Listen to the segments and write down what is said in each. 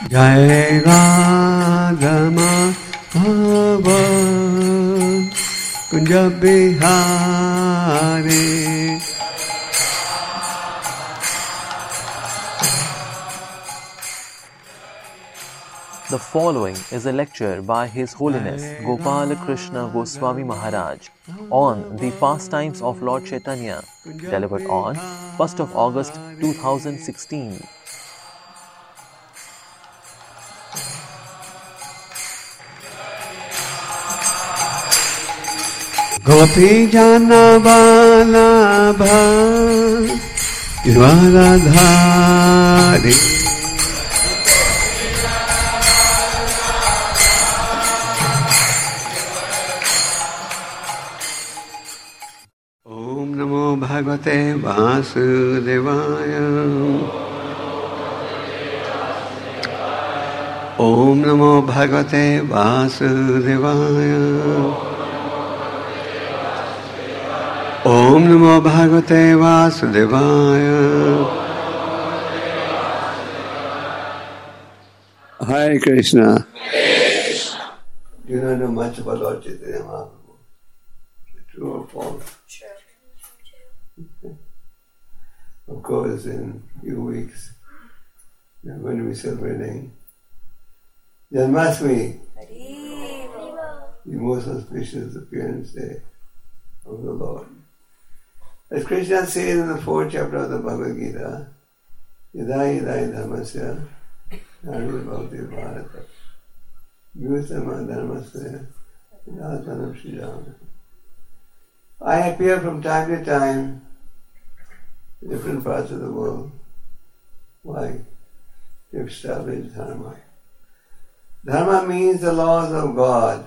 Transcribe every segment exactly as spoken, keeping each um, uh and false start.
Jai Radha Madhava Kunja Bihari. The following is a lecture by His Holiness Gopala Krishna Goswami Maharaj on the pastimes of Lord Chaitanya, delivered on first of August two thousand sixteen. Gopi Jana Balabha Radhari. Om Namo Bhagavate Vasudevaya. Om Namo Bhagavate Vasudevaya. Om Namo Bhagavate Vasudevaya. Hare Krishna. You don't know much about Lord Chaitanya Mahaprabhu. True or false? True. Of course, in a few weeks, we are going to be celebrating Janmashtami, the most auspicious appearance day of the Lord. As Krishna says in the fourth chapter of the Bhagavad Gita, Yada yada dhammasya nanu bhavati bharata vyutama dharmasya yadhanam srijana. I appear from time to time in different parts of the world. Why? To establish dharma. Dharma means the laws of God.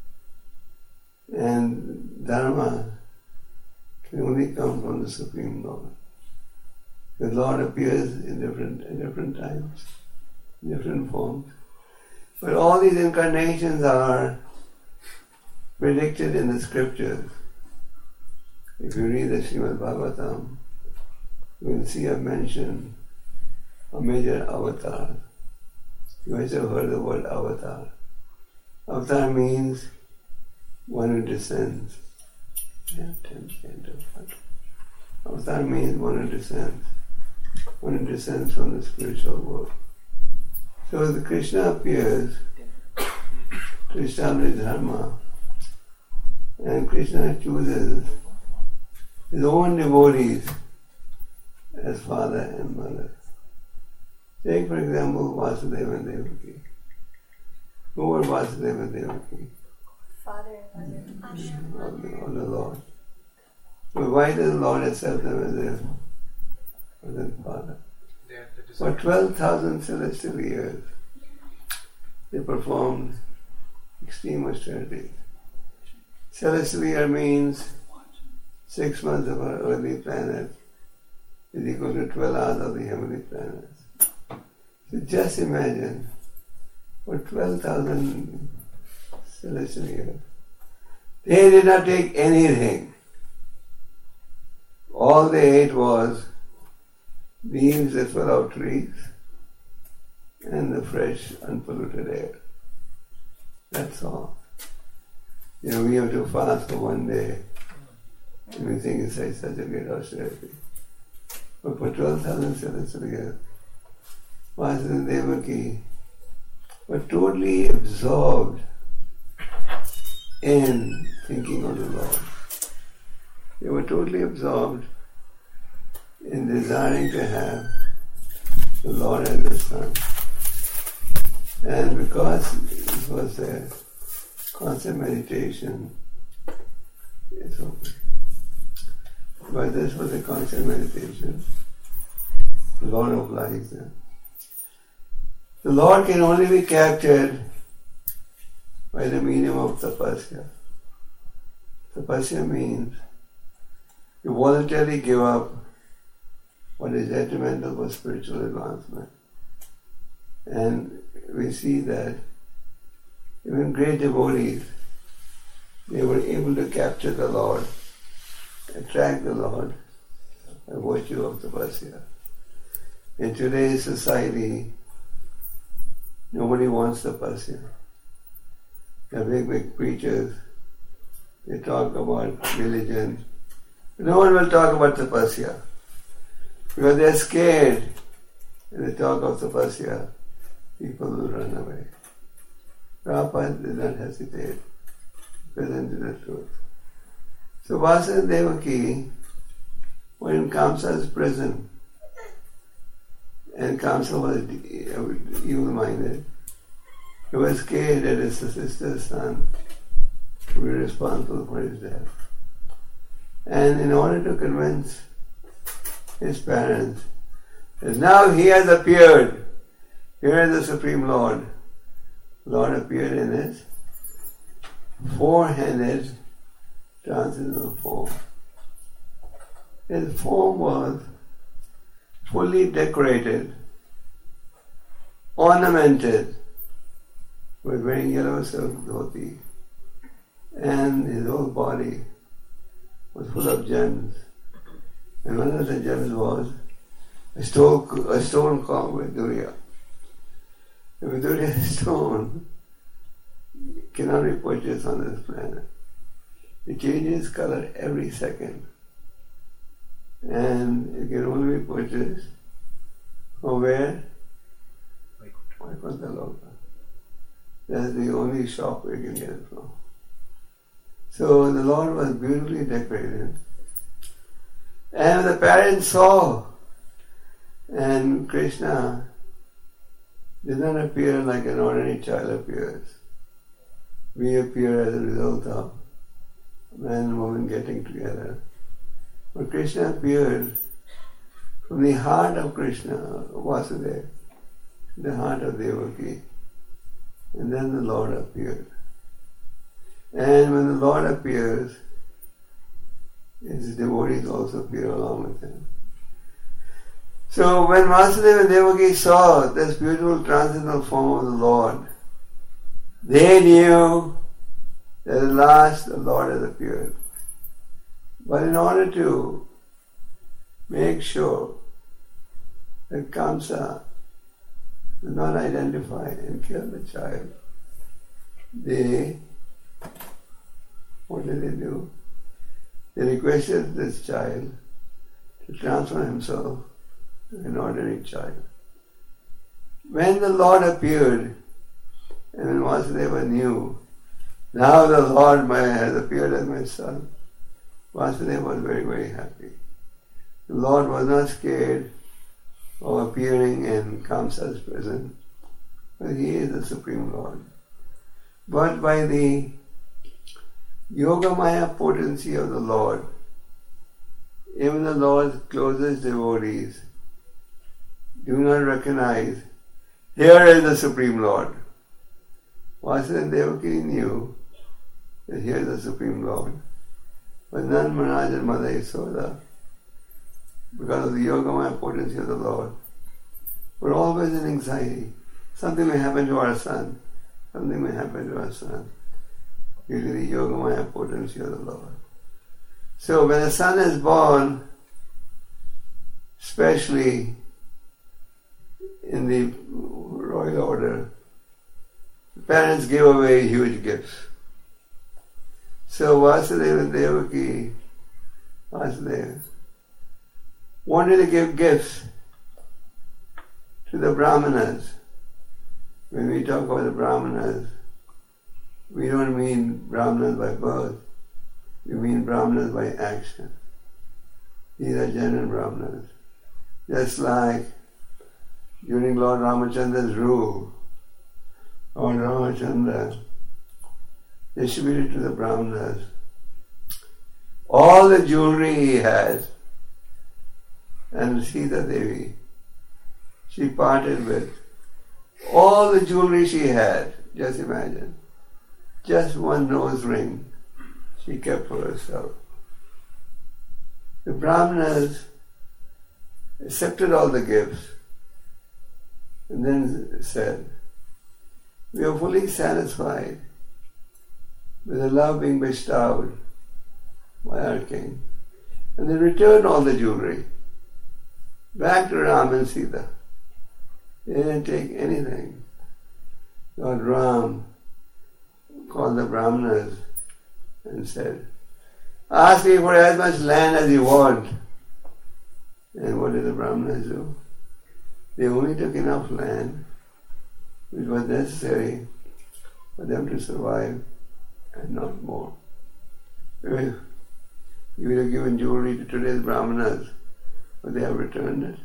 And dharma can only come from the Supreme Lord. The Lord appears in different in different times, in different forms. But all these incarnations are predicted in the scriptures. If you read the Srimad Bhagavatam, you will see a mention of major avatars. You must have heard the word avatar. Avatar means one who descends. Yeah, ten, ten, Avatar means one who descends. One who descends from the spiritual world. So the Krishna appears to establish dharma, and Krishna chooses his own devotees as father and mother. Take for example Vasudeva and Devaki. Who were Vasudeva and Devaki? Father and mother. Of the, of the Lord. So why does the Lord accept them as their mother and father? For twelve thousand celestial years, they performed extreme austerities. Celestial year means six months of our earthly planet is equal to twelve hours of the heavenly planets. So just imagine, for twelve thousand celestial years, they did not take anything. All they ate was leaves that fell out trees and the fresh, unpolluted air. That's all. You know, we have to fast for one day, and we think it's like such a great austerity. But for twelve thousand celestial years, Vasudeva and Devaki were totally absorbed in thinking of the Lord. They were totally absorbed in desiring to have the Lord as a son. And because it was their constant meditation, it's okay. But this was a constant meditation, the Lord obliged them. The Lord can only be captured by the medium of tapasya. Tapasya means you voluntarily give up what is detrimental for spiritual advancement. And we see that even great devotees, they were able to capture the Lord, attract the Lord by virtue of tapasya. In today's society, Nobody wants tapasya. The big, big preachers, they talk about religion. No one will talk about tapasya. Because they're scared. When they talk of tapasya, people will run away. Prabhupada did not hesitate. Presented the truth. So Vasudeva Devaki were in Kamsa's prison. And Kamsa was evil-minded. He was scared that his sister's son would be responsible for his death. And in order to convince his parents that now he has appeared, here is the Supreme Lord. Lord appeared in his four-handed transcendental form. His form was fully decorated, ornamented, with wearing yellow silk dhoti, and his whole body was full of gems. And one of the gems was a stone, a stone called Vidurya. The Vidurya stone cannot be purchased on this planet. It changes color every second. And it can only be purchased from where? Vaikuntha Loka. That's the only shop where you can get it from. So the Lord was beautifully decorated. And the parents saw, and Krishna did not appear like an ordinary child appears. We appear as a result of man and woman getting together. But Krishna appeared from the heart of Krishna, Vasudeva, the heart of Devaki. And then the Lord appeared. And when the Lord appears, his devotees also appear along with him. So when Vasudeva and Devaki saw this beautiful transcendental form of the Lord, they knew that at last the Lord has appeared. But in order to make sure that Kamsa did not identify and kill the child, they, what did they do? They requested this child to transform himself to an ordinary child. When the Lord appeared, and when Vasudeva knew, now the Lord has appeared as my son, Vasudeva was very, very happy. The Lord was not scared of appearing in Kamsa's prison, but he is the Supreme Lord. But by the Yogamaya potency of the Lord, even the Lord's closest devotees do not recognize, here is the Supreme Lord. Vasudeva and Devaki knew that here is the Supreme Lord. But Nand Maharaj and Mother Yasoda, because of the Yogamaya potency of the Lord, were always in anxiety. Something may happen to our son. Something may happen to our son. Due to the Yogamaya potency of the Lord. So when a son is born, especially in the royal order, the parents give away huge gifts. So Vasudeva and Devaki, Vasudeva, wanted to give gifts to the Brahmanas. When we talk about the Brahmanas, we don't mean Brahmanas by birth, we mean Brahmanas by action. These are genuine Brahmanas. Just like during Lord Ramachandra's rule, Lord Ramachandra distributed to the Brahmanas all the jewelry he has, and Sita Devi, she parted with all the jewelry she had. Just imagine. Just one nose ring she kept for herself. The Brahmanas accepted all the gifts and then said, we are fully satisfied with the love being bestowed by our king. And they returned all the jewelry back to Ram and Sita. They didn't take anything. Lord Ram called the Brahmanas and said, ask me for as much land as you want. And what did the Brahmanas do? They only took enough land which was necessary for them to survive and not more. If you would have given jewelry to today's Brahmanas, would they have returned it?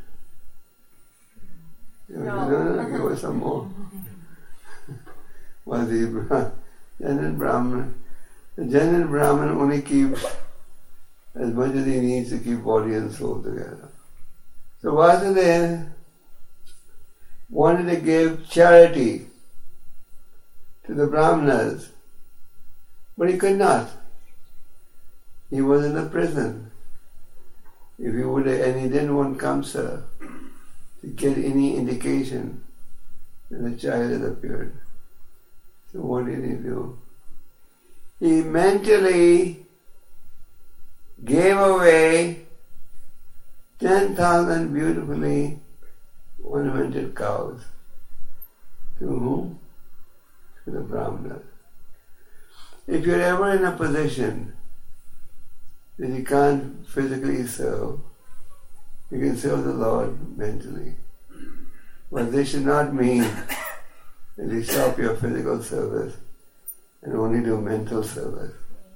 They would No. say, no, no, give us some more. Well, the Bra- genuine Brahman, the genuine Brahman only keeps as much as he needs to keep body and soul together. So Vasudeva wanted to give charity to the Brahmanas, but he could not. He was in a prison. If he would have, and he didn't want Kamsa to get any indication that the child had appeared. So what did he do? He mentally gave away ten thousand beautifully ornamented cows. To whom? To the Brahmanas. If you're ever in a position that you can't physically serve, you can serve the Lord mentally. But this should not mean that you stop your physical service and only do mental service.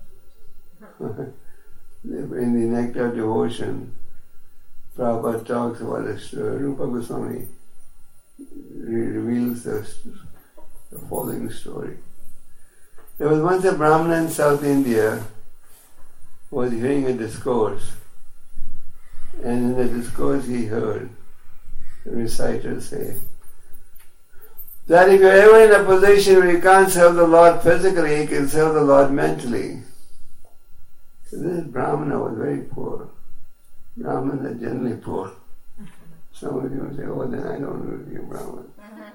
In the Nectar of Devotion, Prabhupada talks about a story. Rupa Goswami reveals the, the following story. There was once a Brahmana in South India who was hearing a discourse, and in the discourse he heard the reciter say that if you're ever in a position where you can't serve the Lord physically, you can serve the Lord mentally. So this Brahmana was very poor. Brahmins are generally poor. Some of you will say, oh, then I don't want to be a Brahman.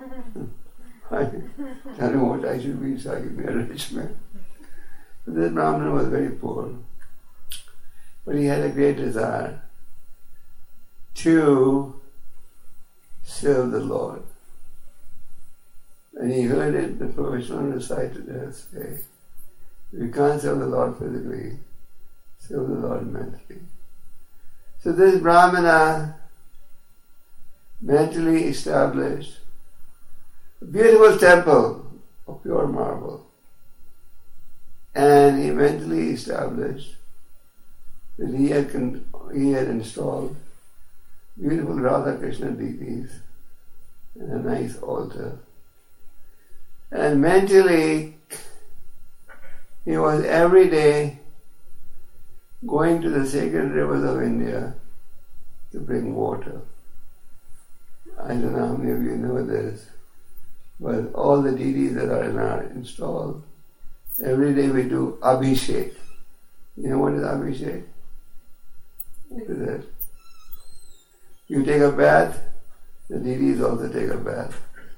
I tell him what I should be so I can be a rich man. But this Brahmana was very poor. But he had a great desire to serve the Lord. And he heard it, the professional recited it, say, if you can't serve the Lord physically, serve the Lord mentally. So this Brahmana mentally established a beautiful temple of pure marble. And he mentally established that he had, con- he had installed beautiful Radha Krishna deities and a nice altar. And mentally, he was every day going to the sacred rivers of India to bring water. I don't know how many of you know this, but all the deities that are in our installed, every day we do Abhishek. You know what is Abhishek? What is it? You take a bath, the deities also take a bath.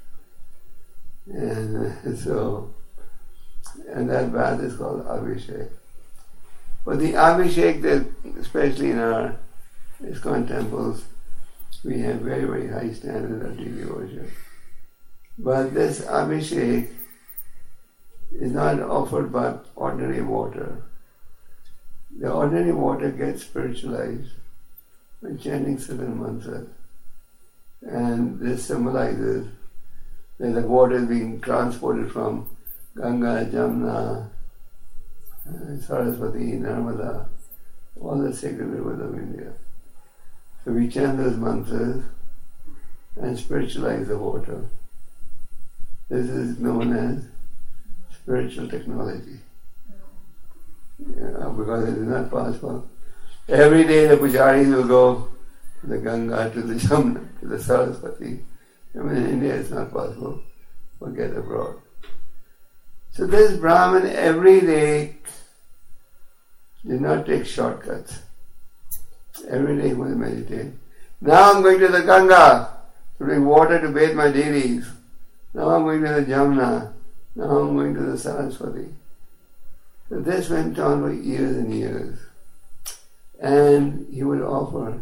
And uh, so, and that bath is called Abhishek. But the Abhishek, that especially in our ISKCON temples, we have very, very high standard of deity worship. But this Abhishek is not offered by ordinary water. The ordinary water gets spiritualized by chanting certain mantras. And this symbolizes that the water is being transported from Ganga, Jamna, uh, Saraswati, Narmada, all the sacred rivers of India. So we chant those mantras and spiritualize the water. This is known as spiritual technology. Yeah, because it is not possible. Every day the pujaris will go to the Ganga, to the Jamna, to the Saraswati. I mean, in India it's not possible. Forget abroad. So this Brahmin every day did not take shortcuts. Every day he was meditating. Now I'm going to the Ganga to bring water to bathe my deities. Now I'm going to the Jamna. Now I'm going to the Saraswati. So this went on for years and years. And he would offer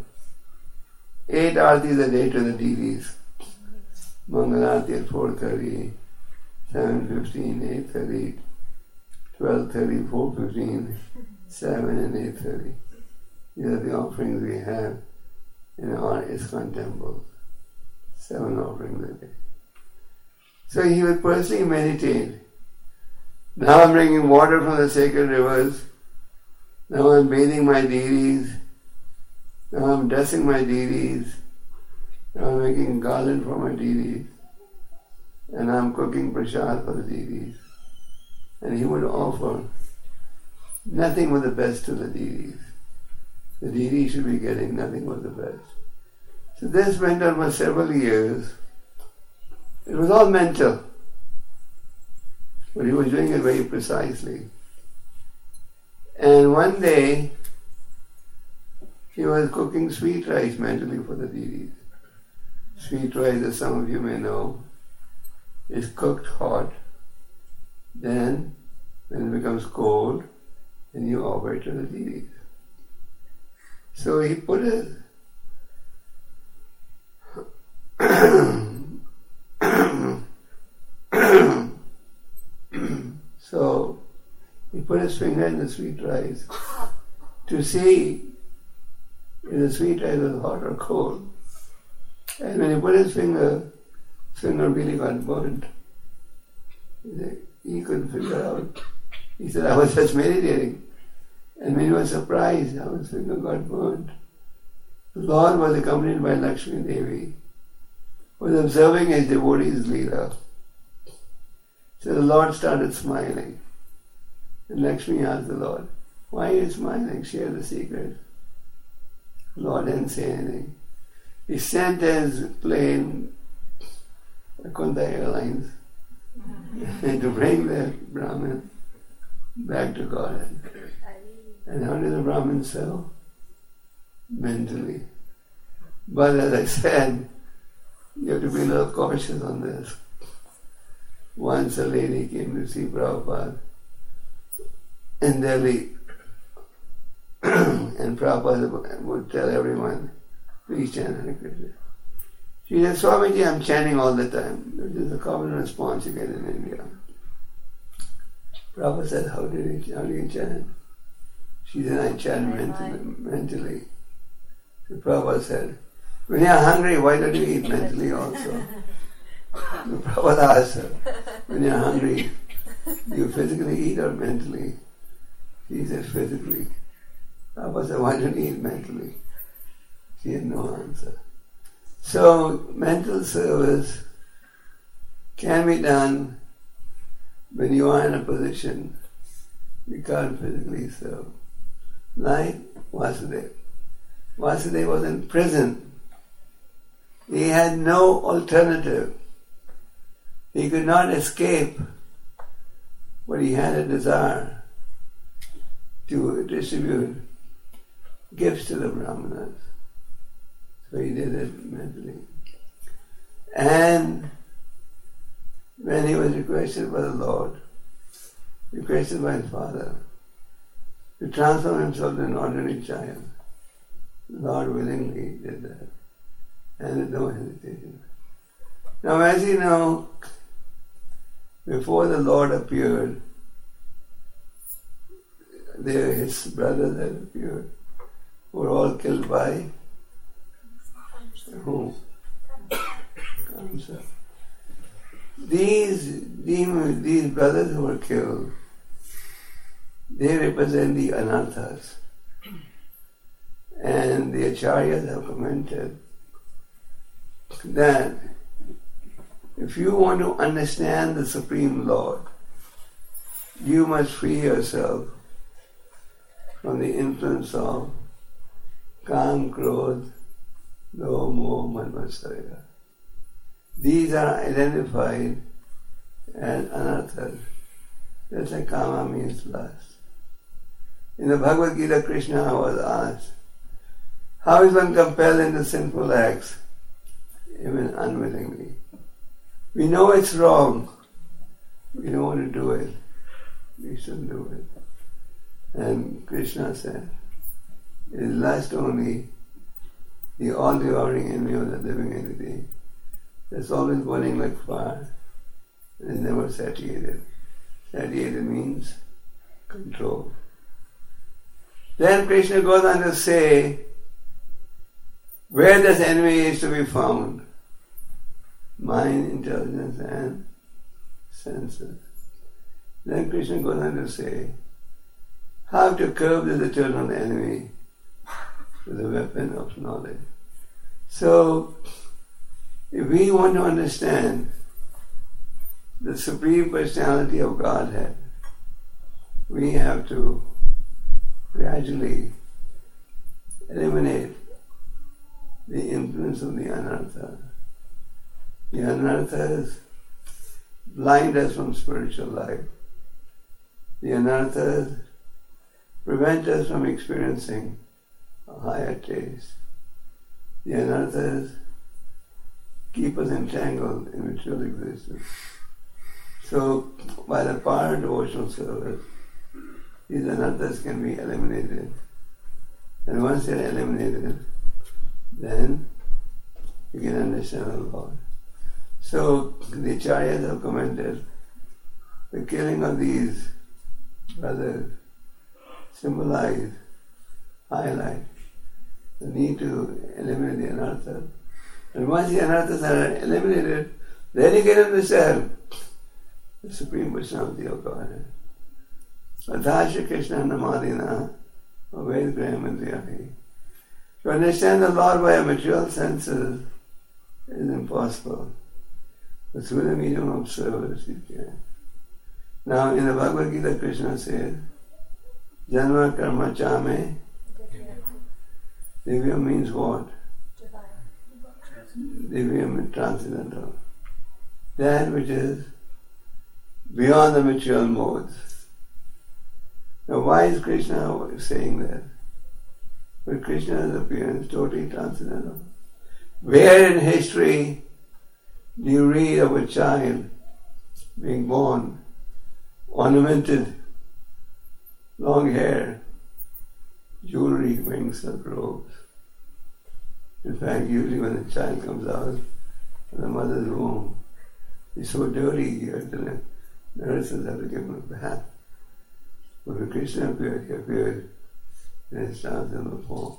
eight aartis a day to the deities. Mangalarti at four thirty, seven fifteen, eight thirty, twelve thirty, four fifteen, seven and eight thirty. These are the offerings we have in our ISKCON temples. Seven offerings a day. So he would personally meditate. Now I'm drinking water from the sacred rivers. Now I'm bathing my deities. Now I'm dressing my deities. Now I'm making garland for my deities. And I'm cooking prasad for the deities. And he would offer nothing but the best to the deities. The deities should be getting nothing but the best. So this went on for several years. It was all mental. But he was doing it very precisely. And one day, he was cooking sweet rice mentally for the deities. Sweet rice, as some of you may know, is cooked hot. Then, when it becomes cold, then you offer it to the deities. So he put it. So he put his finger in the sweet rice to see if the sweet rice was hot or cold. And when he put his finger, his finger really got burnt. He couldn't figure out. He said, I was just meditating. And when he was surprised how his finger got burnt, the Lord was accompanied by Lakshmi Devi, who was observing his devotees' leela. So the Lord started smiling. And Lakshmi asked the Lord, why are you smiling? Share the secret. The Lord didn't say anything. He sent his plane, Kunta Airlines, to bring the Brahmin back to God. And how did the Brahmin sell? Mentally. But as I said, you have to be a little cautious on this. Once a lady came to see Prabhupada in Delhi, and Prabhupada would tell everyone, please chant Hare Krishna. She said, Swamiji, I'm chanting all the time. This is a common response you get in India. Prabhupada said, how, did you, how do you chant? She said, I chant mentally. mentally. So Prabhupada said, when you're hungry, why don't you eat mentally also? So Prabhupada asked her, when you're hungry, do you physically eat or mentally? She said, physically. Prabhupada said, why don't you eat mentally? She had no answer. So, mental service can be done when you are in a position you can't physically serve. Like Vasudeva. Vasudeva was in prison. He had no alternative. He could not escape, but he had a desire to distribute gifts to the Brahmanas. So he did it mentally. And when he was requested by the Lord, requested by his father, to transform himself into an ordinary child, the Lord willingly did that, and with no hesitation. Now, as you know, before the Lord appeared, there his brothers had appeared, who were all killed by who? Kamsa. These demons, these brothers who were killed, they represent the anarthas. And the acharyas have commented that if you want to understand the Supreme Lord, you must free yourself from the influence of Kam, Krodh, Loh, Moh, Mad, Matsarya. These are identified as anarthas. Just like Kama means lust. In the Bhagavad Gita, Krishna was asked, how is one compelled into sinful acts, even unwillingly? We know it's wrong. We don't want to do it. We shouldn't do it. And Krishna said, it is lust only, the all-devouring enemy of the living entity that's always burning like fire. It is never satiated. Satiated means control. Then Krishna goes on to say, where this enemy is to be found? Mind, intelligence and senses. Then Krishna goes on to say, how to curb this eternal enemy with a weapon of knowledge. So, if we want to understand the Supreme Personality of Godhead, we have to gradually eliminate the influence of the anartha. The anarthas blind us from spiritual life. The anarthas prevent us from experiencing a higher taste. The anarthas keep us entangled in material existence. So, by the power of devotional service, these anarthas can be eliminated. And once they're eliminated, then you can understand the Lord. So, the Acharyas have commented, the killing of these brothers symbolize, highlight the need to eliminate the anarthas. And once the anarthas are eliminated, then you can understand the Supreme Personality of Godhead. Adhasya Krishna Namadina Ved Graham. To understand the Lord by our material senses is impossible. But through the medium of service you can. Now in the Bhagavad Gita, Krishna says, Janma Karma Chame. Divya means what? Divya means transcendental. That which is beyond the material modes. Now why is Krishna saying that? But Krishna's appearance totally transcendental. Where in history do you read of a child being born, ornamented, long hair, jewelry, wearing silk robes? In fact, usually when the child comes out of the mother's womb, he's so dirty, you have to, the nurses have to give him a bath. But when Krishna appeared, he appeared in his transcendental form.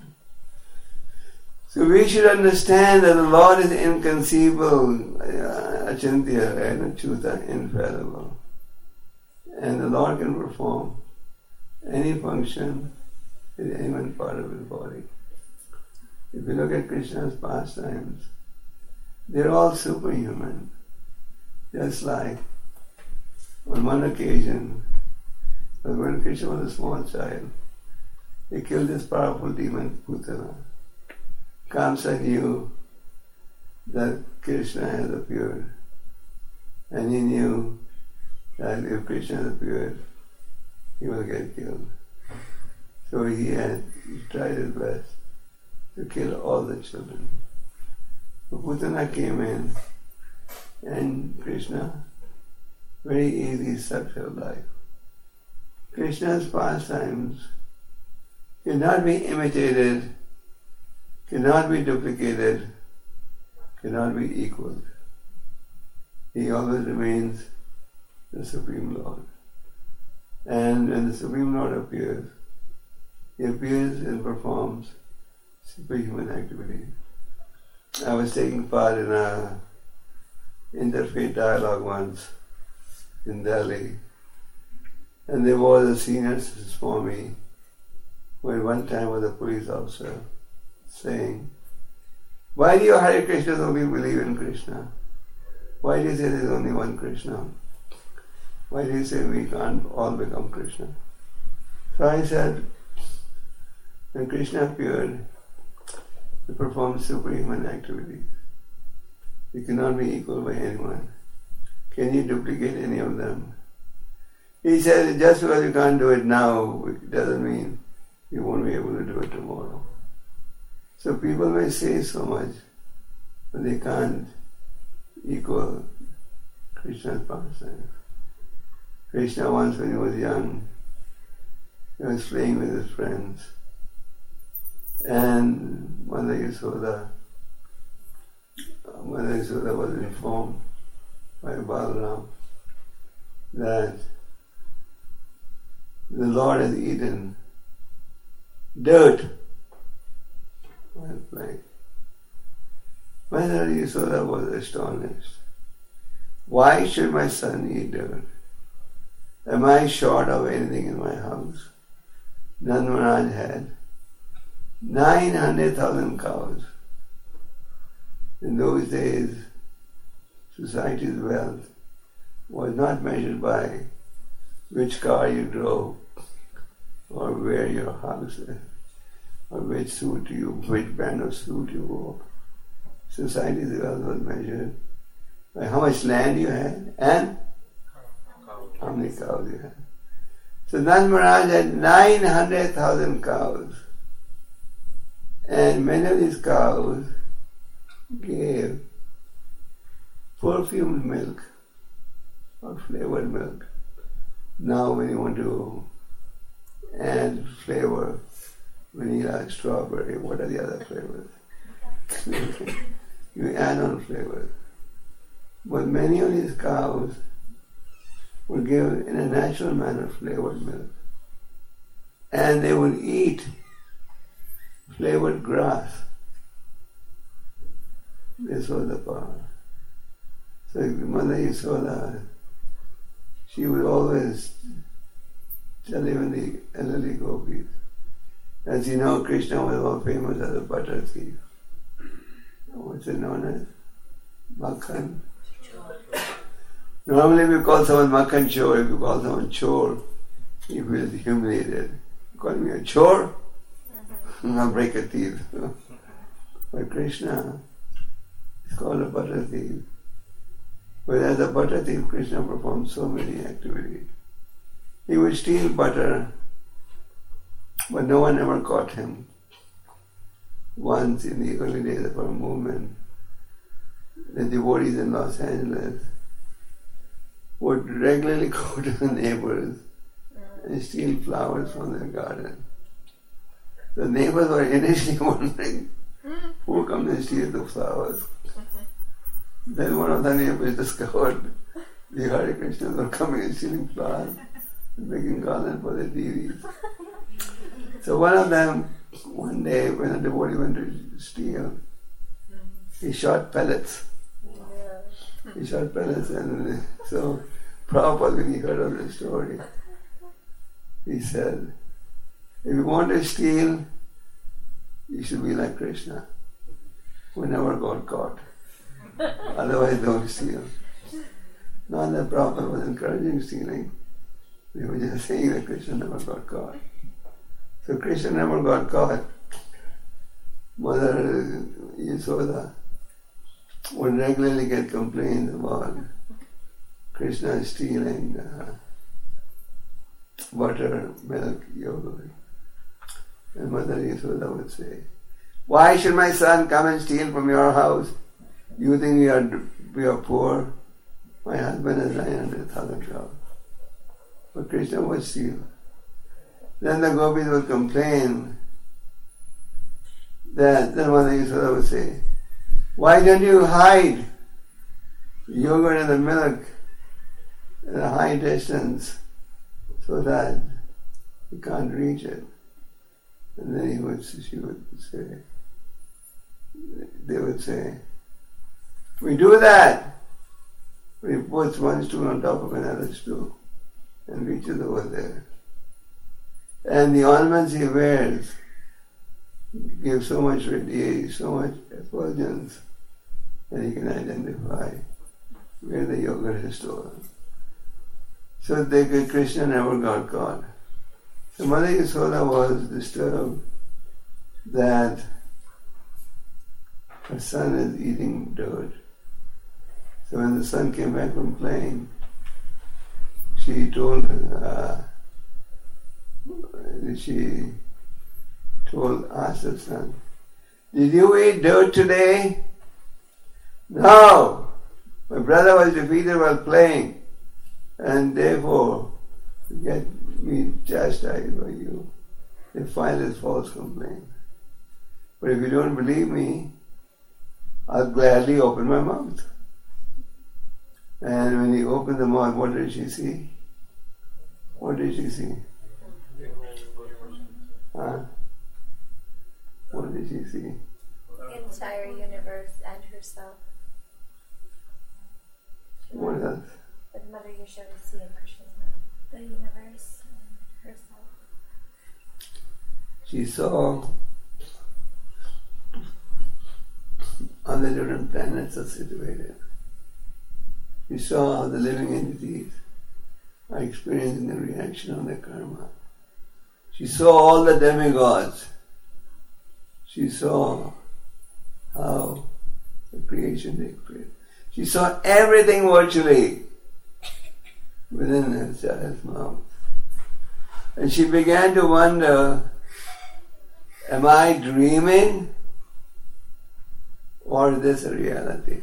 So we should understand that the Lord is inconceivable, achintya, and achyuta, infallible. And the Lord can perform any function in any one part of his body. If you look at Krishna's pastimes, they're all superhuman. Just like on one occasion, when Krishna was a small child, he killed this powerful demon, Putana. Kamsa knew that Krishna had appeared, and he knew that if Krishna had appeared, he will get killed. So he had he tried his best to kill all the children. So Putana came in, and Krishna very easily sucked her life. Krishna's pastimes cannot be imitated, cannot be duplicated, cannot be equaled. He always remains the Supreme Lord. And when the Supreme Lord appears, he appears and performs superhuman activities. I was taking part in a interfaith dialogue once in Delhi, and there was a senior Swami who at one time was a police officer saying, why do you Hare Krishnas only believe in Krishna? Why do you say there is only one Krishna? Why do you say we can't all become Krishna? So I said, when Krishna appeared, he performed superhuman activities. He cannot be equaled by anyone. Can you duplicate any of them? He said, just because you can't do it now, it doesn't mean you won't be able to do it tomorrow. So people may say so much, but they can't equal Krishna's pastimes. Krishna once, when he was young, he was playing with his friends, and Mother Yasoda, Mother Yasoda was informed by Balaram that the Lord has eaten dirt while playing. Mother Yasoda was astonished. Why should my son eat dirt? Am I short of anything in my house? Nand Maharaj had nine hundred thousand cows. In those days, society's wealth was not measured by which car you drove, or where your house is, or which suit you, which brand of suit you wore. Society's wealth was measured by how much land you had and how many cows you had. So Nand Maharaj had nine hundred thousand cows, and many of these cows gave perfumed milk or flavored milk. Now when you want to add flavor, vanilla, strawberry, what are the other flavors? You add on flavors. But many of these cows would give in a natural manner flavored milk. And they would eat flavored grass. This was the power. So Mother Yasoda, she would always tell even the elderly gopis. As you know, Krishna was more famous as a butter thief. What's it known as? Makhan. Normally we call someone Makhan Chor. If you call someone Chor, he feels humiliated. You call me a Chor? I'll break a teeth. But Krishna is called a butter thief. But as a butter thief, Krishna performed so many activities. He would steal butter, but no one ever caught him. Once in the early days of our movement, the devotees in Los Angeles would regularly go to the neighbors and steal flowers from their garden. The neighbors were initially wondering who comes and steals the flowers. Then one of the neighbors discovered the Hare Krishnas were coming and stealing flowers and making garlands for their deities. So one of them, one day when a devotee went to steal, he shot pellets. He shot pellets, and so Prabhupada, when he heard of the story, he said, if you want to steal, you should be like Krishna, who never got caught. Otherwise, don't steal. Not that Prabhupada was encouraging stealing. He was just saying that Krishna never got caught. So Krishna never got caught. Mother Yasoda would regularly get complaints about Krishna stealing uh, butter, milk, yogurt. And Mother Yasoda would say, why should my son come and steal from your house? You think we are, we are poor? My husband has nine hundred thousand cows. But Krishna would steal. Then the gopis would complain that, then Mother Yasoda would say, why don't you hide yogurt and the milk at a high distance so that you can't reach it? And then he would, she would say, they would say, we do that. We put one stool on top of another stool and reaches over there. And the ornaments he wears give so much radiation, so much effulgence that he can identify where the yogurt is stolen. So they, Krishna never got caught. So Mother Yasoda was disturbed that her son is eating dirt. So when the son came back from playing, she told uh, she told asked her son, did you eat dirt today? No. My brother was defeated while playing, and therefore to get me chastised by you, they file this false complaint. But if you don't believe me, I'll gladly open my mouth. And when he opened the mouth, what did she see? What did she see? Huh? What did she see? The entire universe and herself. What else? But Mother Yashoda see in Krishna's mouth. The universe and herself. She saw how the different planets are situated. She saw how the living entities are experiencing the reaction of their karma. She saw all the demigods. She saw how the creation takes place. She saw everything virtually within her child's mouth. And she began to wonder, am I dreaming or is this a reality?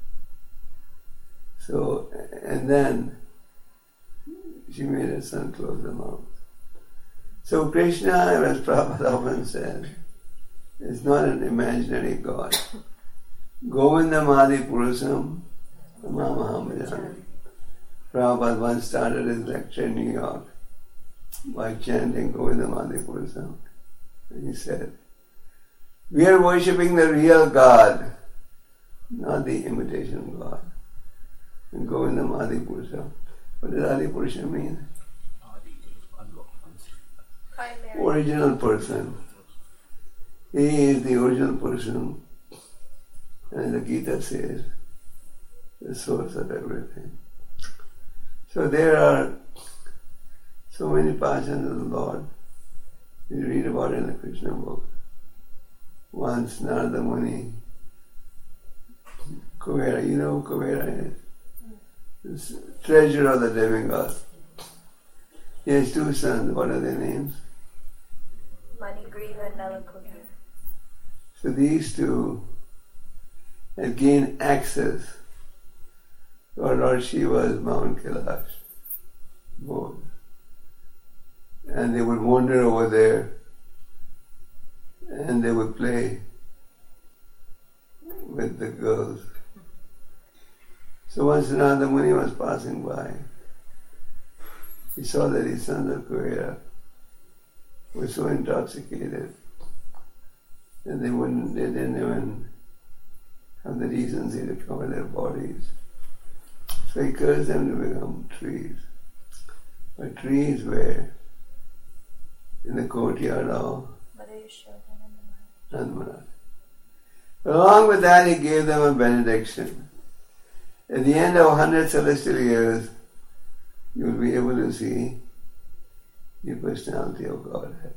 So, and then she made her son close the mouth. So Krishna, as Prabhupada often said, is not an imaginary God. Govindam Adi Purusam Mamahamajani. Prabhupada once started his lecture in New York by chanting Govindam Adi Purusam. And he said, we are worshipping the real God, not the imitation God. And Govindam Adi Purusam. What does Adi Purusha mean? Primary. Original person. He is the original person. And the Gita says, the source of everything. So there are so many passions of the Lord. You read about it in the Krishna book. Once Narada Muni, Kuvera, you know who Kuvera is? This treasure of the demigods. He has two sons. What are their names? Manigriva and Nalakuta. So these two had gained access to Lord Shiva's Mount Kailash, both. And they would wander over there and they would play with the girls. So once Narada Muni was passing by, he saw that his sons of Kuvera were so intoxicated that they wouldn't, they didn't even have the decency to cover their bodies. So he cursed them to become trees. But trees were in the courtyard of Mother Yashoda and Nanda Maharaj. Nanda. Along with that, he gave them a benediction. At the end of one hundred celestial years, you will be able to see the personality of Godhead.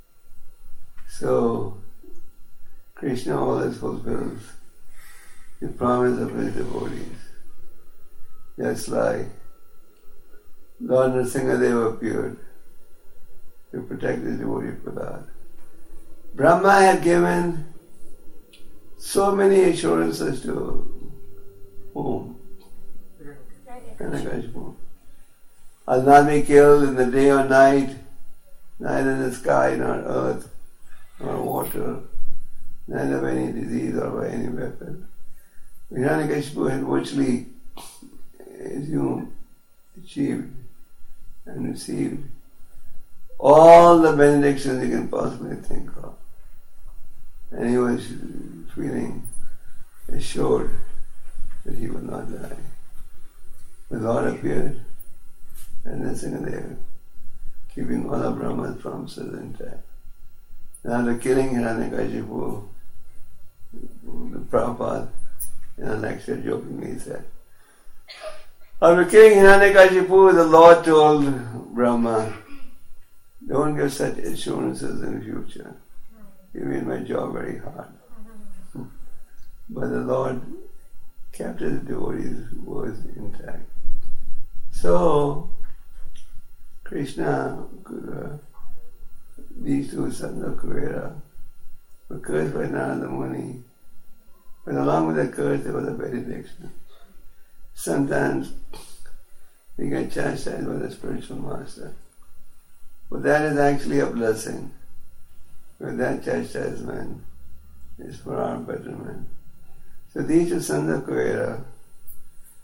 So, Krishna always fulfills the promise of his devotees. Just like Lord Nrsimhadev appeared to protect his devotee Prahlad. Brahma had given so many assurances to whom? Hiranyakashipu. I'll not be killed in the day or night, neither in the sky nor earth nor water, neither by any disease or by any weapon. Hiranyakashipu had virtually assumed, achieved and received all the benedictions you can possibly think of. And he was feeling assured that he would not die. The Lord appeared and Nrsimhadev, keeping all of Brahma's promises intact. After killing Hiranyakashipu, the Prabhupada in a lecture jokingly said, after killing Hiranyakashipu, the Lord told Brahma, don't give such assurances in the future. You made my job very hard. But the Lord kept his devotees' words intact. So, Krishna, uh, these two sons of Kuvera were cursed by Narada Muni. But along with the curse, there was a benediction. Sometimes we get chastised by the spiritual master. But that is actually a blessing. But that chastisement is for our betterment. So these two sons of Kuvera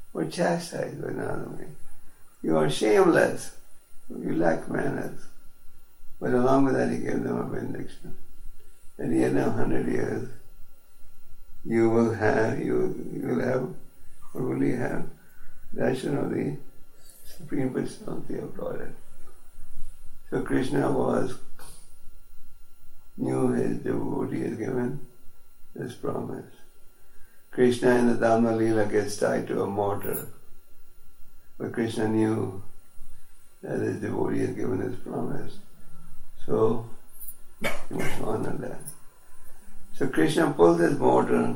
were chastised by Narada Muni. You are shameless. You lack manners. But along with that, he gave them a benediction. At the end of a hundred years, you will have, you, you will have, or will you have, darshan of the Supreme Personality of Godhead. So Krishna was, knew his devotee has given this promise. Krishna in the Dhamma Leela gets tied to a mortar. But Krishna knew that his devotee had given his promise. So he must honor that. So Krishna pulled his mortar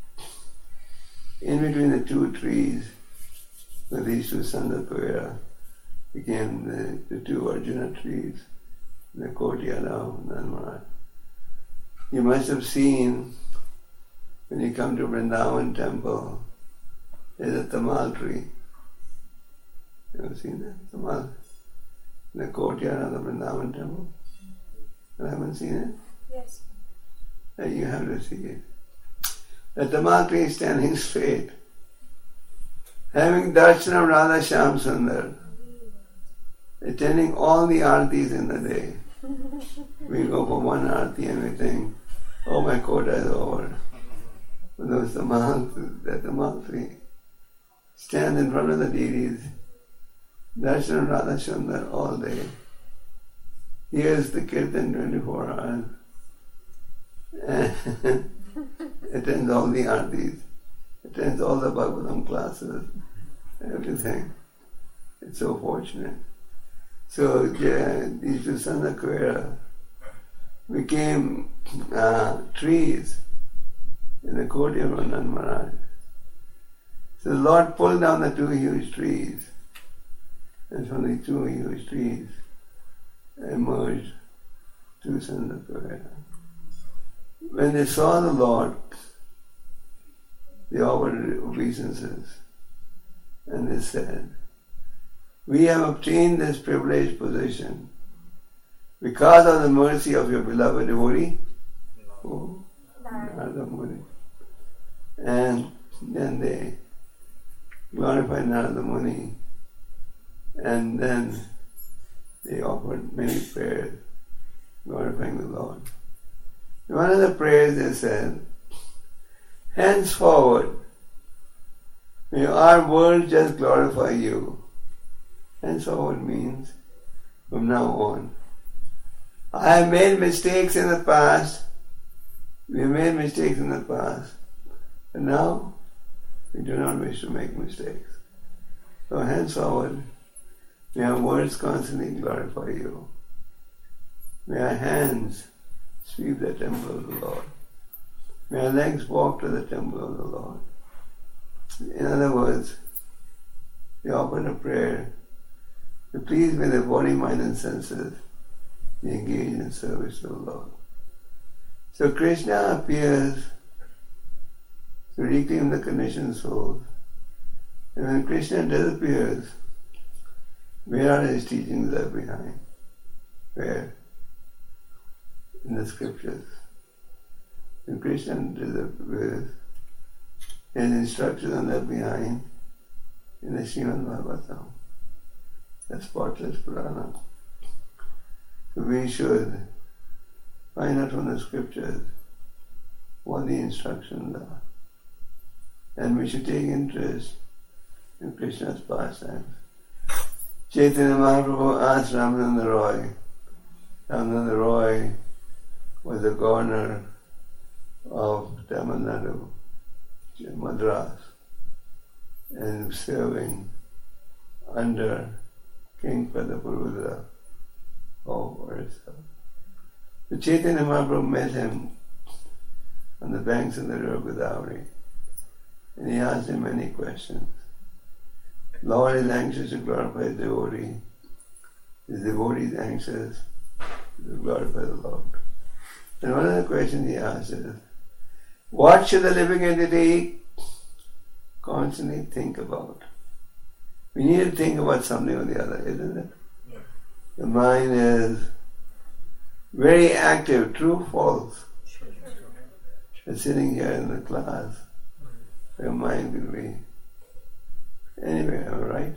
in between the two trees where these two sons of Kuvera became the, the two Arjuna trees in the courtyard of Nanmaraj. You must have seen when you come to Vrindavan temple, there's a tamal tree. You ever seen that? Tamal? In the courtyard of the Vrindavan temple? You haven't seen it? Yes. Then you have to see it. The tamal tree is standing straight, having darshan of Radha Shyam Sundar, attending all the aartis in the day. We go for one aarti and we think, oh, my quota is over. But those tamal, that tamal tree stands in front of the deities, darshan of Radha Sundar all day. Hears the kirtan twenty-four hours. And attends all the aartis, attends all the Bhagavatam classes, everything. It's so fortunate. So yeah, these two sons of Kuvera became uh, trees in the courtyard of Nanmaraj. So the Lord pulled down the two huge trees, and from the two huge trees emerged two sons of Kuvera. When they saw the Lord, they offered obeisances, and they said, we have obtained this privileged position because of the mercy of your beloved devotee, oh, Narada Muni. And then they glorified Narada Muni, and then they offered many prayers glorifying the Lord. In one of the prayers they said, henceforward, may our world just glorify you. Henceforward means from now on. I have made mistakes in the past. We have made mistakes in the past. But now, we do not wish to make mistakes. So henceforward, may our words constantly glorify you. May our hands sweep the temple of the Lord. May our legs walk to the temple of the Lord. In other words, they offered a prayer to please with their body, mind and senses, they engage in service to the Lord. So Krishna appears to reclaim the conditioned souls. And when Krishna disappears, where are his teachings left behind? Where? In the scriptures. When Krishna disappears, his instructions are left behind in the Srimad Bhagavatam, the spotless Purana. So we should find out from the scriptures what the instructions are. And we should take interest in Krishna's pastimes. Chaitanya Mahaprabhu asked Ramananda Roy. Ramananda Roy was the governor of Tamil Nadu, Madras, and serving under King Pradapurudha of Orissa. So Chaitanya Mahaprabhu met him on the banks of the river Godavari, and he asked him many questions. Lord is anxious to glorify his devotee. His devotee is anxious to glorify the Lord. And one of the questions he asked is, what should the living entity constantly think about? We need to think about something or the other, isn't it? Yeah. The mind is very active, true, false. You're sitting here in the class, your mind will be Anyway, am I right?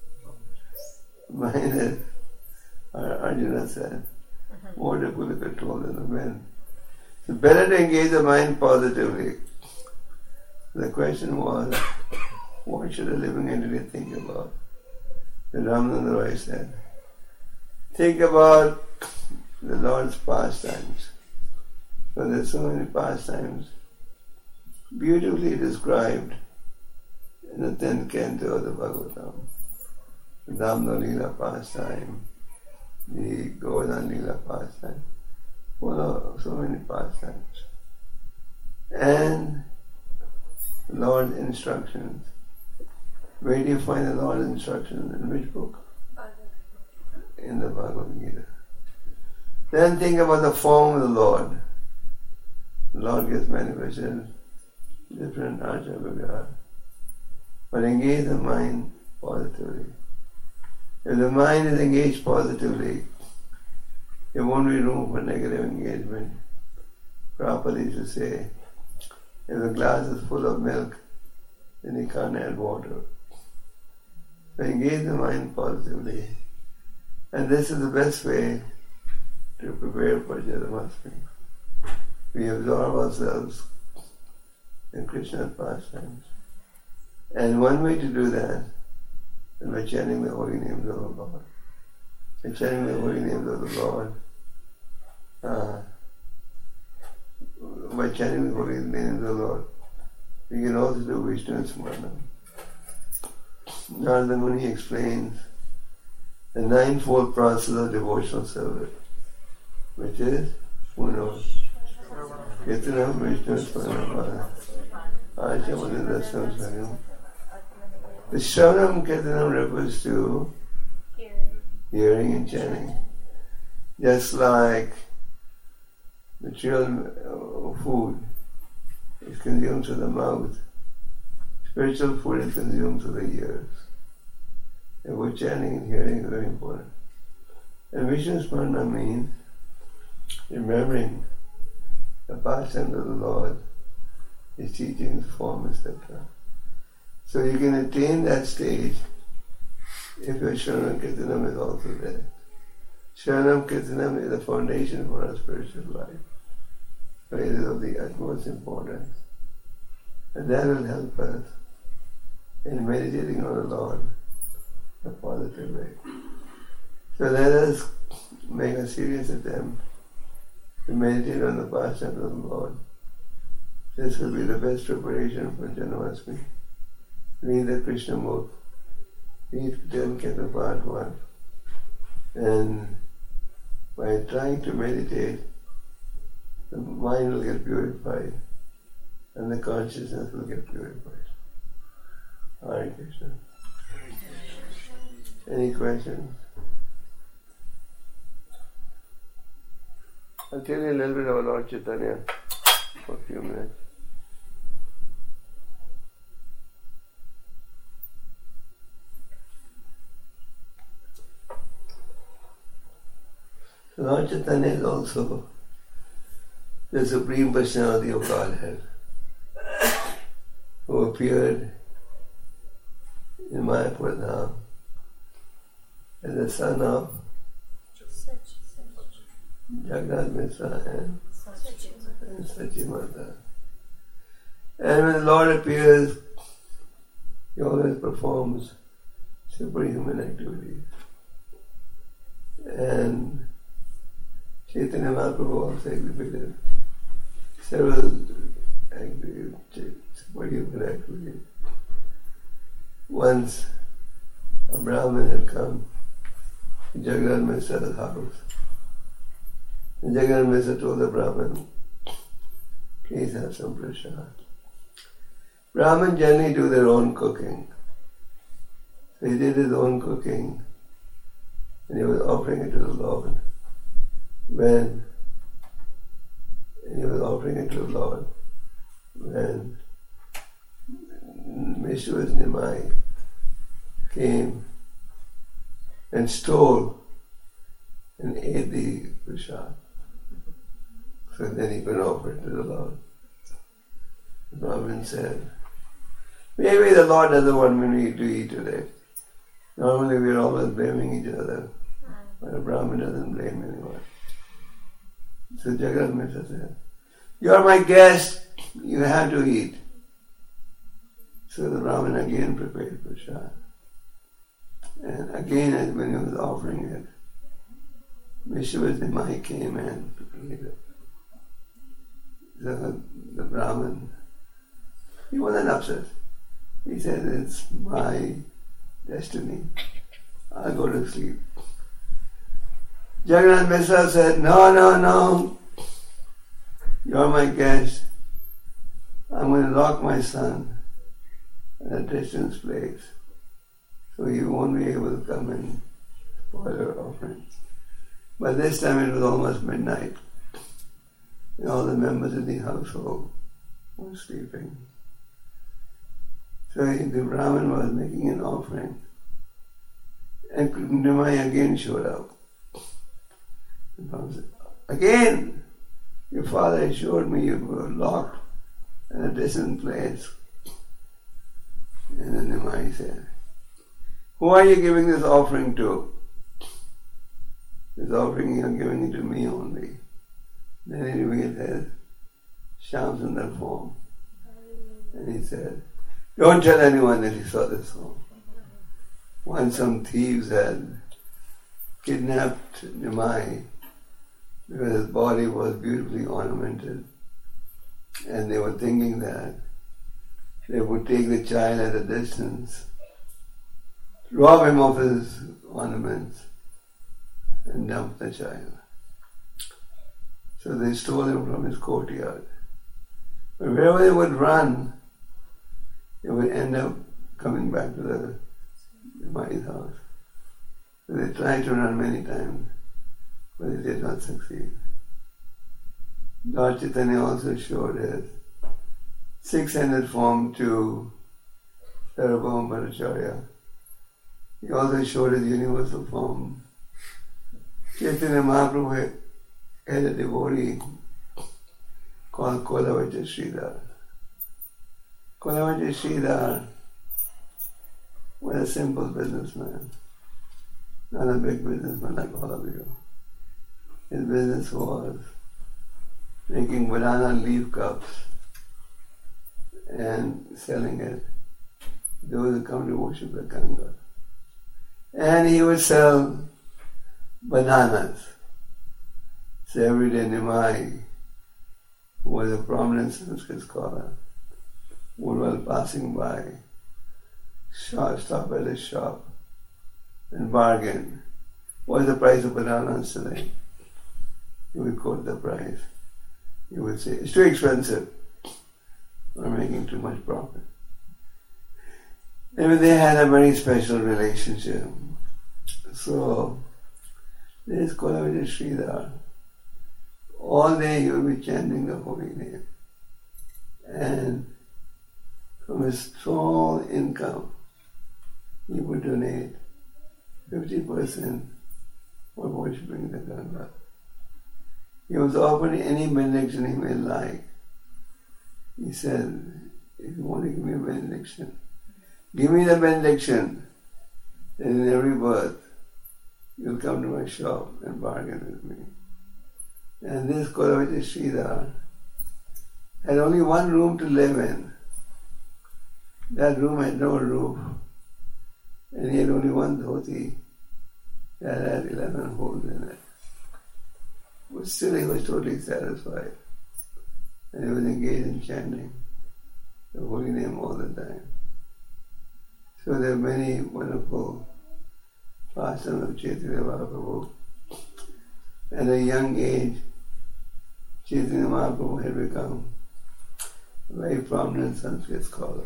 Mind is, Arjuna said, more difficult to control than the wind. It's better to engage the mind positively. The question was, what should a living entity think about? And Ramananda Roy said, think about the Lord's pastimes. So there's so many pastimes beautifully described in the tenth canto of the Bhagavatam. The Damno Leela pastime, the Govardhan Leela pastime, full of so many pastimes. And the Lord's instructions. Where do you find the Lord's instructions? In which book? In the Bhagavad Gita. Then think about the form of the Lord. The Lord gets manifested in different Archa Vigraha. But engage the mind positively. If the mind is engaged positively, there won't be room for negative engagement. Prabhupada used to say, if the glass is full of milk, then you can't add water. So engage the mind positively. And this is the best way to prepare for Janmashtami. We absorb ourselves in Krishna's pastimes. And one way to do that is by chanting the holy names of the Lord. By chanting the holy names of the Lord, uh, by chanting the holy names of the Lord, we can also do Vishnu Smarana. Narada Muni explains the ninefold process of devotional service, which is, who knows? Kirtanam Vishnu Smarana, Achamana Dasam Saryam. The Shravanam Kirtanam refers to hearing and chanting. Just like material food is consumed through the mouth, spiritual food is consumed through the ears. And both chanting and hearing is very important. And Vishnu Smarana means remembering the pastimes of the Lord, His teachings, form, et cetera. So you can attain that stage if your Shravanam Kirtanam is also there. Shravanam Kirtanam is the foundation for our spiritual life. So it is of the utmost importance. And that will help us in meditating on the Lord in a positive way. So let us make a serious attempt to meditate on the pastimes of the Lord. This will be the best preparation for Janmashtami. Read the Krishna book, read ten Canto Part one, and by trying to meditate, the mind will get purified and the consciousness will get purified. Hare Krishna. Any questions? I'll tell you a little bit about Lord Chaitanya for a few minutes. Lord Chaitanya is also the Supreme Personality of Godhead who appeared in Mayapur Dham as the son of Jagannath Mishra and, and Sachi Mata. And when the Lord appears, He always performs superhuman activities. And Chaitanya Mahaprabhu also exhibited several activities, superhuman activities. Once a Brahmin had come to Jagannath Mishra's house. And Jagannath Mishra told the Brahmin, please have some prasad. Brahmins generally do their own cooking. So he did his own cooking and he was offering it to the Lord. When he was offering it to the Lord, when Mishra's Nimai came and stole and ate the prasad. So then he could offer it to the Lord. The Brahmin said, Maybe the Lord doesn't want me to eat today. Normally we're always blaming each other, but a Brahmin doesn't blame anyone. So Jagannath Mishra said, "You are my guest, you have to eat." So the Brahmin again prepared prasad. And again, as when he was offering it, Vishwavas Nimai came and prepared it. So the Brahmin, he wasn't upset. He said, "It's my destiny. I'll go to sleep." Jagannath Mishra said, "No, no, no. You're my guest. I'm going to lock my son in a distant place, so you won't be able to come and spoil your offering." By this time it was almost midnight, and all the members of the household were sleeping. So the Brahmin was making an offering, and Nimai again showed up. The Brahmin said, "Again, your father assured me you were locked in a distant place." And then Nimai said, "Who are you giving this offering to?" "This offering you're giving it to me only." Then he revealed his Shyamsundar form. And he said, "Don't tell anyone that he saw this form." Once some thieves had kidnapped Nimai because his body was beautifully ornamented, and they were thinking that they would take the child at a distance, rob him of his ornaments, and dump the child. So they stole him from his courtyard. But wherever they would run, they would end up coming back to the Nimai's house. So they tried to run many times, but they did not succeed. Lord Chaitanya also showed his six-handed form to Sarvabhauma Bhattacharya. He also showed his universal form. Chaitanya Mahaprabhu had a devotee called Kolavaccha Sridhar. Kolavaccha Sridhar was a simple businessman, not a big businessman like all of you. His business was making banana leaf cups and selling it to those who come to worship the Ganga. And he would sell bananas. So every day Nimai, who was a prominent Sanskrit scholar, would, while passing by, stop at his shop and bargain. "What is the price of bananas today?" He would quote the price. He would say, "It's too expensive. We're making too much profit." Anyway, they had a very special relationship. So, this Kolavaccha Sridhar, all day he would be chanting the holy name. And from his small income, he would donate fifty percent for worshipping the Ganga. He was offered any benediction he may like. He said, "If you want to give me a benediction, give me the benediction. And in every birth, you'll come to my shop and bargain with me." And this Kolavaccha Sridhar had only one room to live in. That room had no roof. And he had only one dhoti that had eleven holes in it. But still he was totally satisfied. And he was engaged in chanting the holy name all the time. So there are many wonderful pastimes of Chaitanya Mahaprabhu. At a young age, Chaitanya Mahaprabhu had become a very prominent Sanskrit scholar.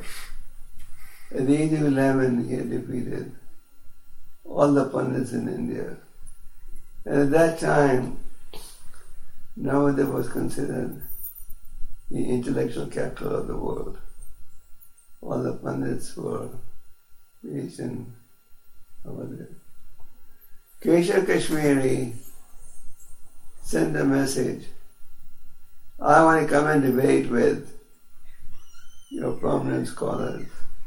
At the age of eleven, he had defeated all the Pandits in India. And at that time, Navadvip was considered the intellectual capital of the world. All the Pandits were based in Navadvip. Keshav Kashmiri sent a message, "I want to come and debate with your prominent scholars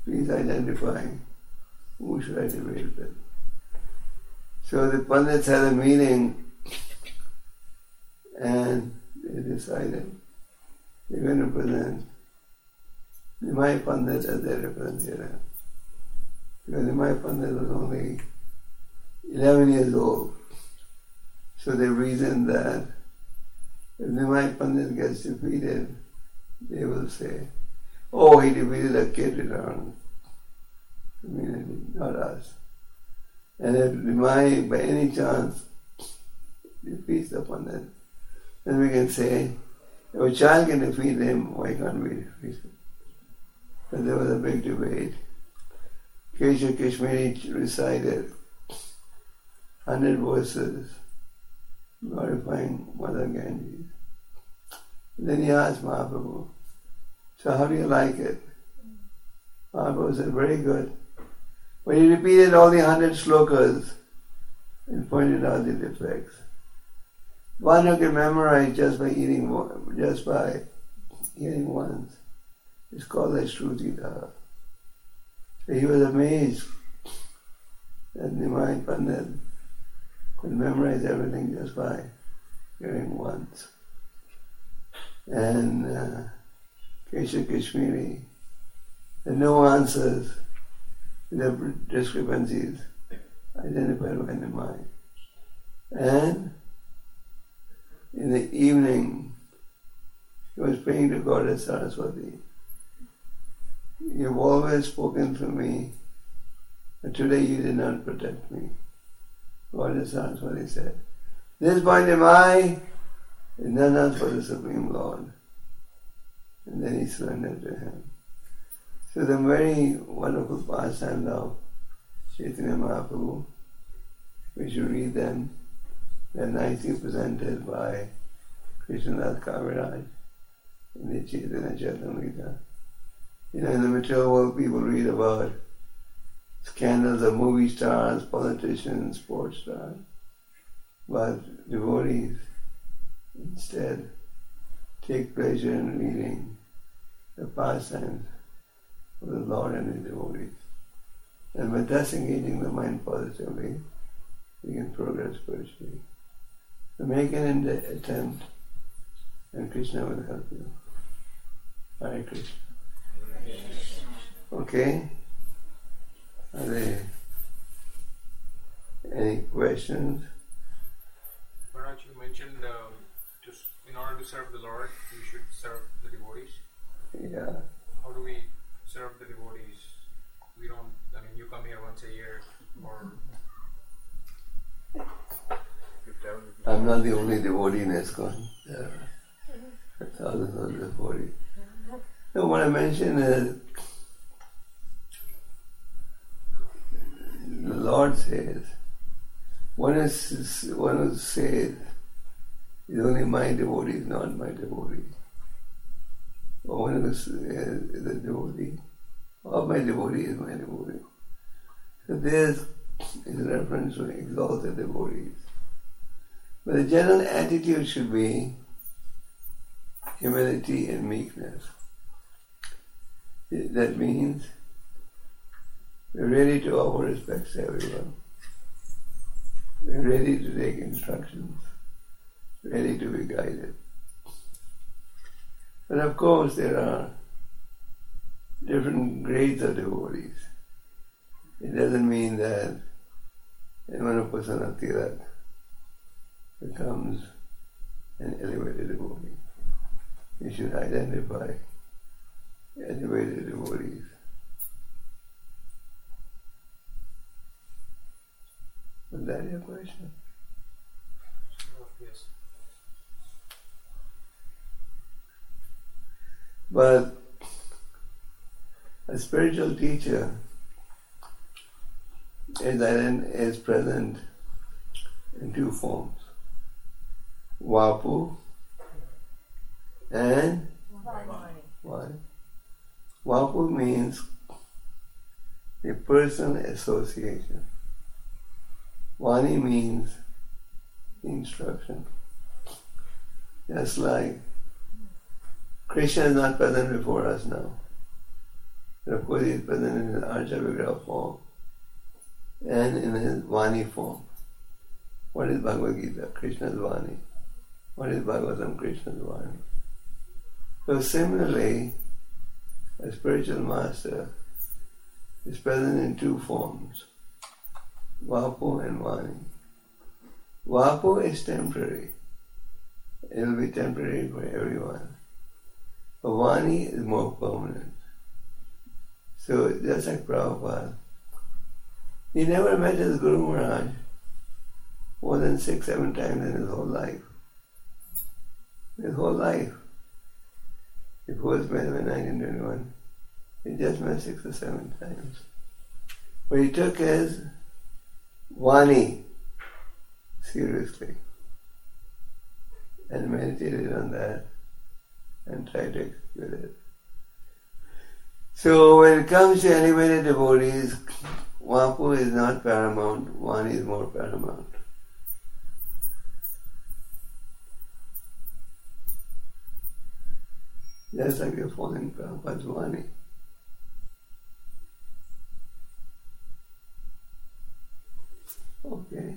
please identify who should I debate with. So the Pandits had a meeting and they decided they're going to present Nimai Pandit as their representative. Because Nimai Pandit was only eleven years old. So they reasoned that if Nimai Pandit gets defeated, they will say, oh, he defeated a kid in our community, not us. And if Nimai, by any chance, defeats the Pandit, then we can say, if a child can defeat him, why can't we defeat him? And there was a big debate. Kesha Kashmiri recited hundred verses glorifying Mother Ganges. Then he asked Mahaprabhu, so how do you like it? Mahaprabhu said, very good. But he repeated all the hundred slokas and pointed out the defects. One who can memorize just by eating, just by hearing once, is called a Shrutidhara. So he was amazed that Nimai Pandit could memorize everything just by hearing once. And uh, Kesha Kashmiri, the nuances, the discrepancies identified by Nimai. And in the evening, he was praying to Goddess Saraswati. You've always spoken to me, but today you did not protect me. Goddess Saraswati said, this boy Nimai is none else but the Supreme Lord. And then he surrendered to him. So the very wonderful pastime of Chaitanya Mahaprabhu, we should read them. They're nicely presented by Krishnadas Kaviraj in the Chaitanya Charitamrita. You know, in the material world, people read about scandals of movie stars, politicians, sports stars. But devotees instead take pleasure in reading the pastimes of the Lord and His devotees. And by thus engaging the mind positively, we can progress spiritually. So make an attempt, and Krishna will help you. Hare Krishna. Okay? Are there any questions? Maharaj, you mentioned uh, to, in order to serve the Lord, you should serve the devotees. Yeah. How do we serve the devotees? We don't, I mean, you come here once a year, or... I'm not the only devotee in ISKCON. There are thousands of devotees. No, what I mentioned is, the Lord says, one is one who says, is only my devotee, is not my devotee. Or one who is a devotee, all my devotee is my devotee. So this is a reference to exalted devotees. But the general attitude should be humility and meekness. That means we're ready to offer respect to everyone. We're ready to take instructions, ready to be guided. But of course there are different grades of devotees. It doesn't mean that when a person of Tirat becomes an elevated devotee. You should identify elevated devotees. Was that your question? Yes. But a spiritual teacher is, is present in two forms. Vapu and Vani. Vapu means a person association. Vani means instruction. Just like Krishna is not present before us now. And of course he is present in his Archa Vigraha form and in his Vani form. What is Bhagavad Gita? Krishna's Vani. What is Bhagavatam? Krishna's Vani. So similarly, a spiritual master is present in two forms, Vapu and Vani. Vapu is temporary. It will be temporary for everyone. But Vani is more permanent. So just like Prabhupada, he never met his Guru Maharaj more than six, seven times in his whole life. His whole life. He first met him in nineteen twenty-one. He just met six or seven times. But he took his Vani seriously and meditated on that and tried to execute it. So when it comes to elevated devotees, Vapu is not paramount, Vani is more paramount. Just like you're following Prabhupada's Vani. Okay.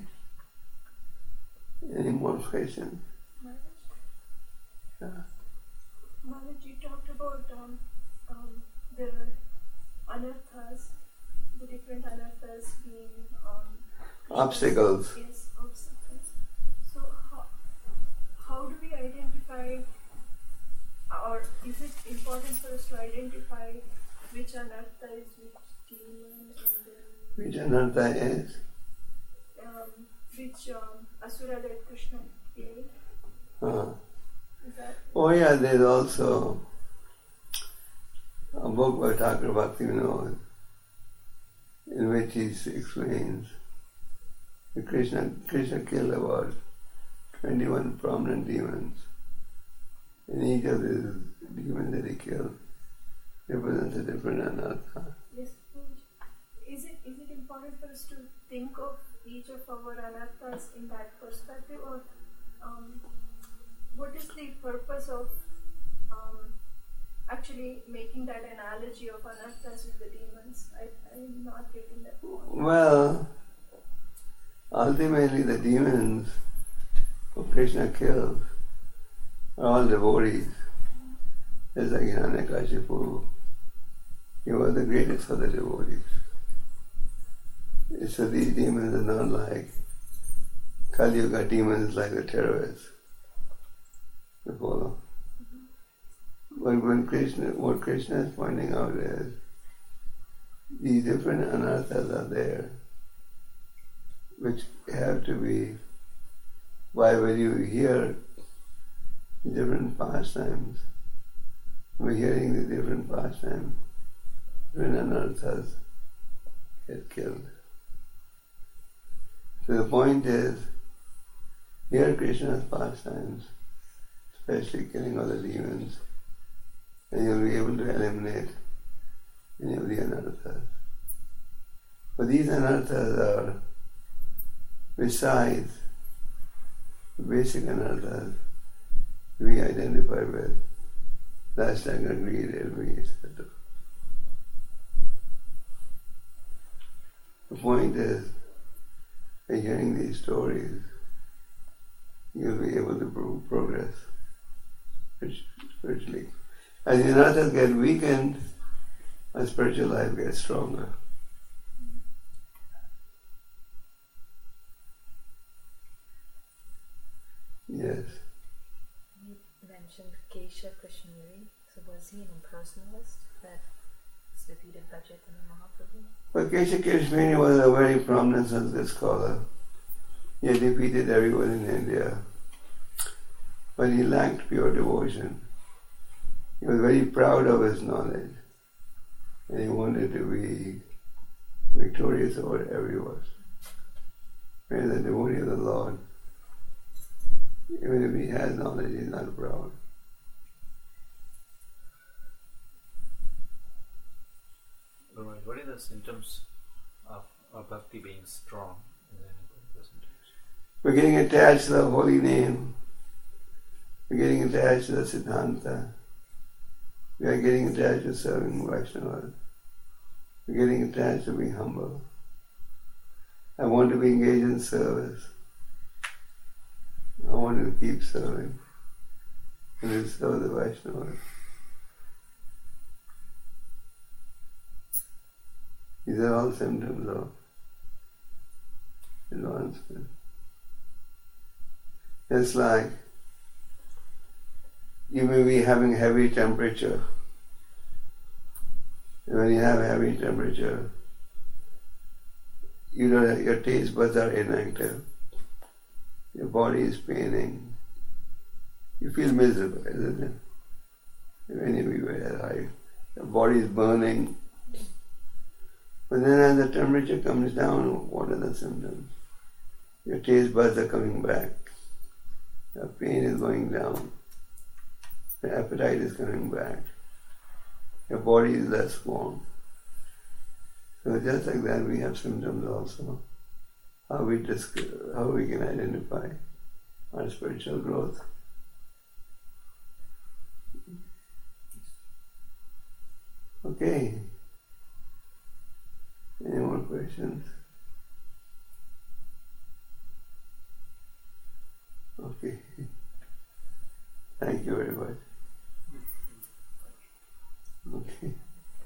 Any more questions? Maharaj, Yeah. Maharaj, you talked about um, um, the anarthas, the different anarthas being um, Obstacles. Yes, obstacles. So how, how do we identify, or is it important for us to identify which anartha is which demon and then Which anartha is? um, which um, asura that Krishna killed? Uh, Is that oh yeah, there's also a book by Thakur Bhakti Vinod in which he explains that Krishna, Krishna killed about twenty-one prominent demons. And each of these demons that he killed represents a different anartha. yes? Is it is it important for us to think of each of our anarthas in that perspective, or um, what is the purpose of um, actually making that analogy of anarthas with the demons? I, I'm not getting that point. Well, ultimately the demons who Krishna killed are all devotees. Just like Hiranyakashipu, he was the greatest of the devotees. So these demons are not like Kali Yuga demons, like the terrorists. You follow? But when Krishna, what Krishna is pointing out is these different anarthas are there, which have to be, why when you hear different pastimes, we're hearing the different pastimes, different anarthas get killed. So the point is, hear Krishna's pastimes, especially killing all the demons, and you'll be able to eliminate any of the anarthas. But these anarthas are besides the basic anarthas we identify with, last anger, greed, envy, et cetera. The point is, by hearing these stories, you'll be able to pro- progress spiritually. As the anarthas get weakened, our spiritual life gets stronger. Yes. You mentioned Kesha Krishnamurti. So was he an impersonalist that defeated Chaitanya Mahaprabhu? But Kesha Krishnamurti was a very prominent Sanskrit scholar. He had defeated everyone in India. But he lacked pure devotion. He was very proud of his knowledge. And he wanted to be victorious over everyone. Whereas the devotee of the Lord, even if he has knowledge, he's not proud. What are the symptoms of, of bhakti being strong? We're getting attached to the holy name. We're getting attached to the Siddhanta. We are getting attached to serving Vaishnavas. We're getting attached to being humble. I want to be engaged in service. I want to keep serving. And to serve the Vaishnavas. These are all symptoms of advancement. It's like you may be having heavy temperature. And when you have heavy temperature, you don't have, your taste buds are inactive. Your body is paining. You feel miserable, isn't it? When you be very high, your body is burning. But then as the temperature comes down, what are the symptoms? Your taste buds are coming back. Your pain is going down. Your appetite is coming back. Your body is less warm. So just like that, we have symptoms also. How we disc- how we can identify our spiritual growth. Okay. Any more questions? Okay. Thank you very much. Okay.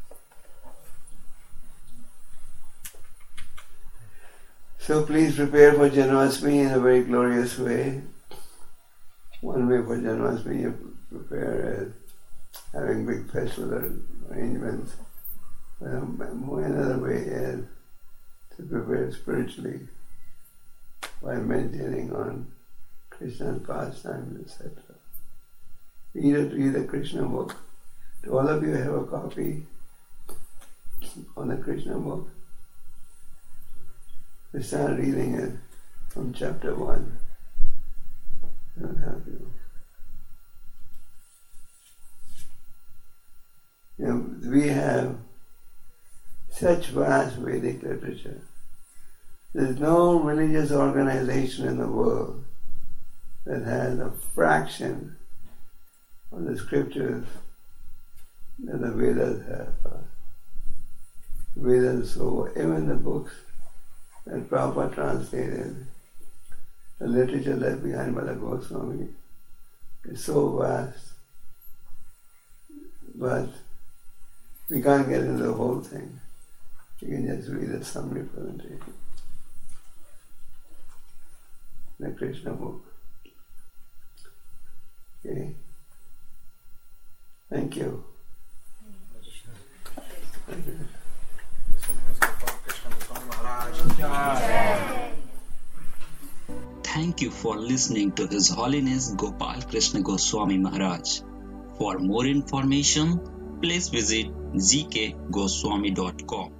So please prepare for Janmashtami in a very glorious way. One way for Janmashtami you prepare is having big festival arrangements. Um, another way is to prepare spiritually by meditating on Krishna's pastimes, et cetera. Read, read the Krishna book. Do all of you have a copy on the Krishna book? We start reading it from chapter one. I don't have you. You know, we have such vast Vedic literature. There's no religious organization in the world that has a fraction of the scriptures that the Vedas have. Vedas, so even the books that Prabhupada translated, the literature left behind by the Goswami is so vast, but we can't get into the whole thing. You can just read a summary presentation. The Krishna book. Okay. Thank you. Thank you. Thank you for listening to His Holiness Gopal Krishna Goswami Maharaj. For more information, please visit z k goswami dot com.